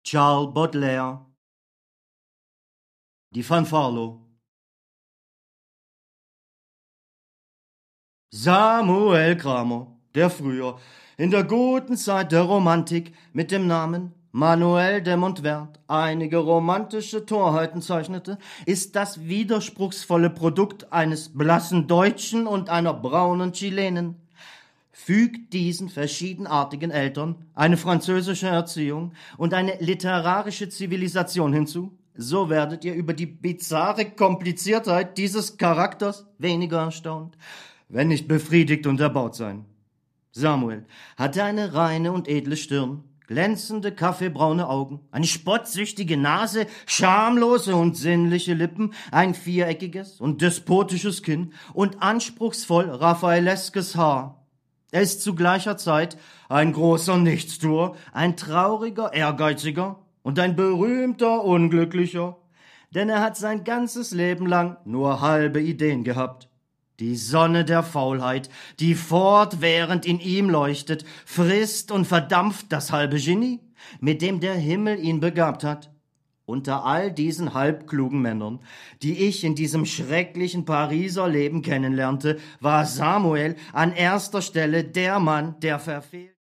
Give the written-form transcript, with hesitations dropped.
Charles Baudelaire. Die Fanfarlo. Samuel Kramer, der früher in der guten Zeit der Romantik mit dem Namen Manuel de Montvert einige romantische Torheiten zeichnete, ist das widerspruchsvolle Produkt eines blassen Deutschen und einer braunen Chilenin. Fügt diesen verschiedenartigen Eltern eine französische Erziehung und eine literarische Zivilisation hinzu, so werdet ihr über die bizarre Kompliziertheit dieses Charakters weniger erstaunt, wenn nicht befriedigt und erbaut sein. Samuel hatte eine reine und edle Stirn, glänzende kaffeebraune Augen, eine spottsüchtige Nase, schamlose und sinnliche Lippen, ein viereckiges und despotisches Kinn und anspruchsvoll raffaeleskes Haar. Er ist zu gleicher Zeit ein großer Nichtstuer, ein trauriger Ehrgeiziger und ein berühmter Unglücklicher, denn er hat sein ganzes Leben lang nur halbe Ideen gehabt. Die Sonne der Faulheit, die fortwährend in ihm leuchtet, frisst und verdampft das halbe Genie, mit dem der Himmel ihn begabt hat. Unter all diesen halbklugen Männern, die ich in diesem schrecklichen Pariser Leben kennenlernte, war Samuel an erster Stelle der Mann, der verfehlt